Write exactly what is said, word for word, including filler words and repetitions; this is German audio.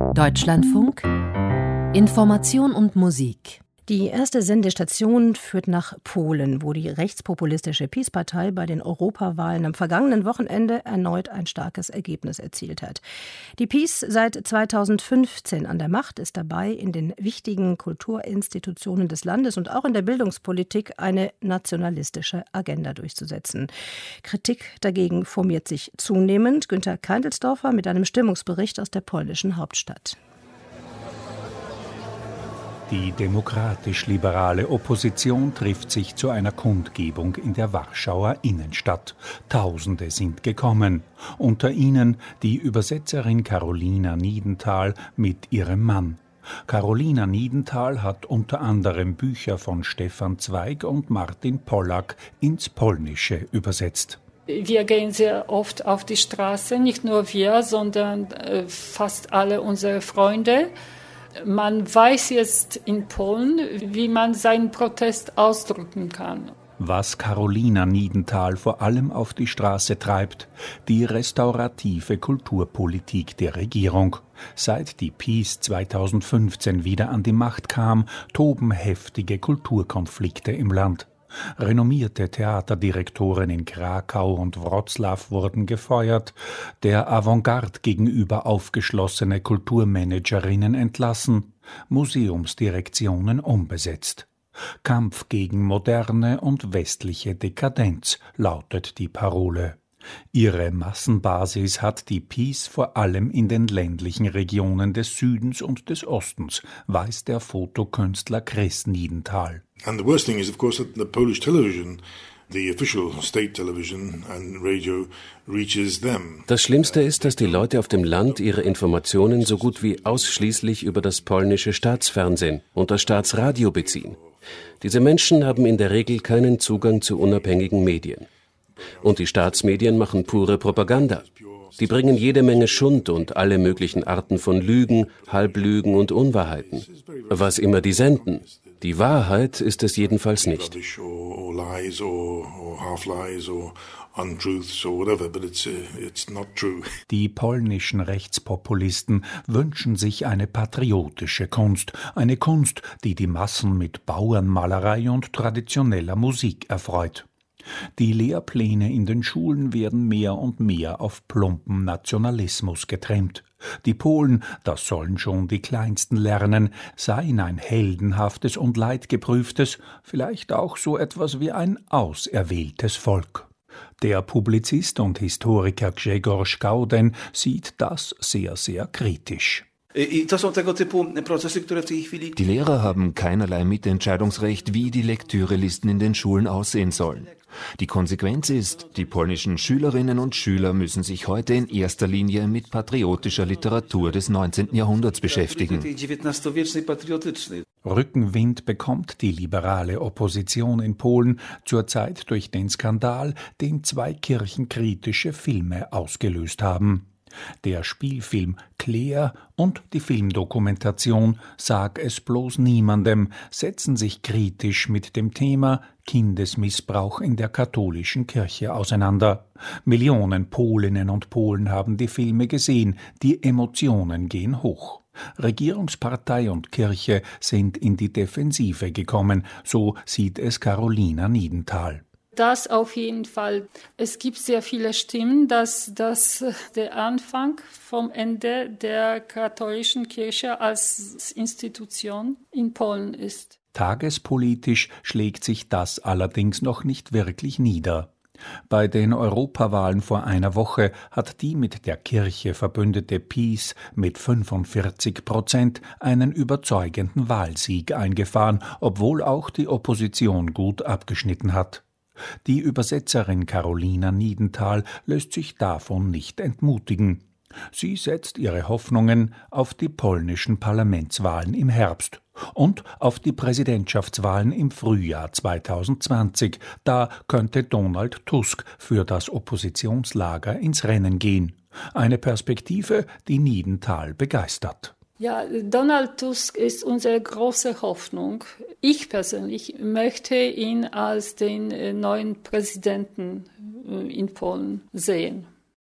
Deutschlandfunk Information und Musik. Die erste Sendestation führt nach Polen, wo die rechtspopulistische PiS-Partei bei den Europawahlen am vergangenen Wochenende erneut ein starkes Ergebnis erzielt hat. Die PiS, seit zweitausendfünfzehn an der Macht, ist dabei, in den wichtigen Kulturinstitutionen des Landes und auch in der Bildungspolitik eine nationalistische Agenda durchzusetzen. Kritik dagegen formiert sich zunehmend. Günter Keindelsdorfer mit einem Stimmungsbericht aus der polnischen Hauptstadt. Die demokratisch-liberale Opposition trifft sich zu einer Kundgebung in der Warschauer Innenstadt. Tausende sind gekommen. Unter ihnen die Übersetzerin Karolina Niedenthal mit ihrem Mann. Karolina Niedenthal hat unter anderem Bücher von Stefan Zweig und Martin Pollack ins Polnische übersetzt. Wir gehen sehr oft auf die Straße, nicht nur wir, sondern äh, fast alle unsere Freunde. Man weiß jetzt in Polen, wie man seinen Protest ausdrücken kann. Was Karolina Niedenthal vor allem auf die Straße treibt, die restaurative Kulturpolitik der Regierung. Seit die PiS zweitausendfünfzehn wieder an die Macht kam, toben heftige Kulturkonflikte im Land. Renommierte Theaterdirektoren in Krakau und Wroclaw wurden gefeuert, der Avantgarde gegenüber aufgeschlossene Kulturmanagerinnen entlassen, Museumsdirektionen umbesetzt. Kampf gegen moderne und westliche Dekadenz lautet die Parole. Ihre Massenbasis hat die PiS vor allem in den ländlichen Regionen des Südens und des Ostens, weiß der Fotokünstler Chris Niedenthal. And the worst thing is, of course, that the Polish television, the official state television and radio, reaches them. Das Schlimmste ist, dass die Leute auf dem Land ihre Informationen so gut wie ausschließlich über das polnische Staatsfernsehen und das Staatsradio beziehen. Diese Menschen haben in der Regel keinen Zugang zu unabhängigen Medien. Und die Staatsmedien machen pure Propaganda. Die bringen jede Menge Schund und alle möglichen Arten von Lügen, Halblügen und Unwahrheiten. Was immer die senden. Die Wahrheit ist es jedenfalls nicht. Die polnischen Rechtspopulisten wünschen sich eine patriotische Kunst, eine Kunst, die die Massen mit Bauernmalerei und traditioneller Musik erfreut. Die Lehrpläne in den Schulen werden mehr und mehr auf plumpen Nationalismus getrimmt. Die Polen, das sollen schon die Kleinsten lernen, seien ein heldenhaftes und leidgeprüftes, vielleicht auch so etwas wie ein auserwähltes Volk. Der Publizist und Historiker Grzegorz Gauden sieht das sehr, sehr kritisch. Die Lehrer haben keinerlei Mitentscheidungsrecht, wie die Lektürelisten in den Schulen aussehen sollen. Die Konsequenz ist, die polnischen Schülerinnen und Schüler müssen sich heute in erster Linie mit patriotischer Literatur des neunzehnten Jahrhunderts beschäftigen. Rückenwind bekommt die liberale Opposition in Polen zurzeit durch den Skandal, den zwei kirchenkritische Filme ausgelöst haben. Der Spielfilm Claire und die Filmdokumentation Sag es bloß niemandem setzen sich kritisch mit dem Thema Kindesmissbrauch in der katholischen Kirche auseinander. Millionen Polinnen und Polen haben die Filme gesehen, die Emotionen gehen hoch. Regierungspartei und Kirche sind in die Defensive gekommen, so sieht es Karolina Niedenthal. Das auf jeden Fall. Es gibt sehr viele Stimmen, dass das der Anfang vom Ende der katholischen Kirche als Institution in Polen ist. Tagespolitisch schlägt sich das allerdings noch nicht wirklich nieder. Bei den Europawahlen vor einer Woche hat die mit der Kirche verbündete PiS mit fünfundvierzig Prozent einen überzeugenden Wahlsieg eingefahren, obwohl auch die Opposition gut abgeschnitten hat. Die Übersetzerin Karolina Niedenthal lässt sich davon nicht entmutigen. Sie setzt ihre Hoffnungen auf die polnischen Parlamentswahlen im Herbst und auf die Präsidentschaftswahlen im Frühjahr zweitausendzwanzig. Da könnte Donald Tusk für das Oppositionslager ins Rennen gehen. Eine Perspektive, die Niedenthal begeistert. Ja, Donald Tusk ist unsere große Hoffnung. Ich persönlich möchte ihn als den neuen Präsidenten in Polen sehen.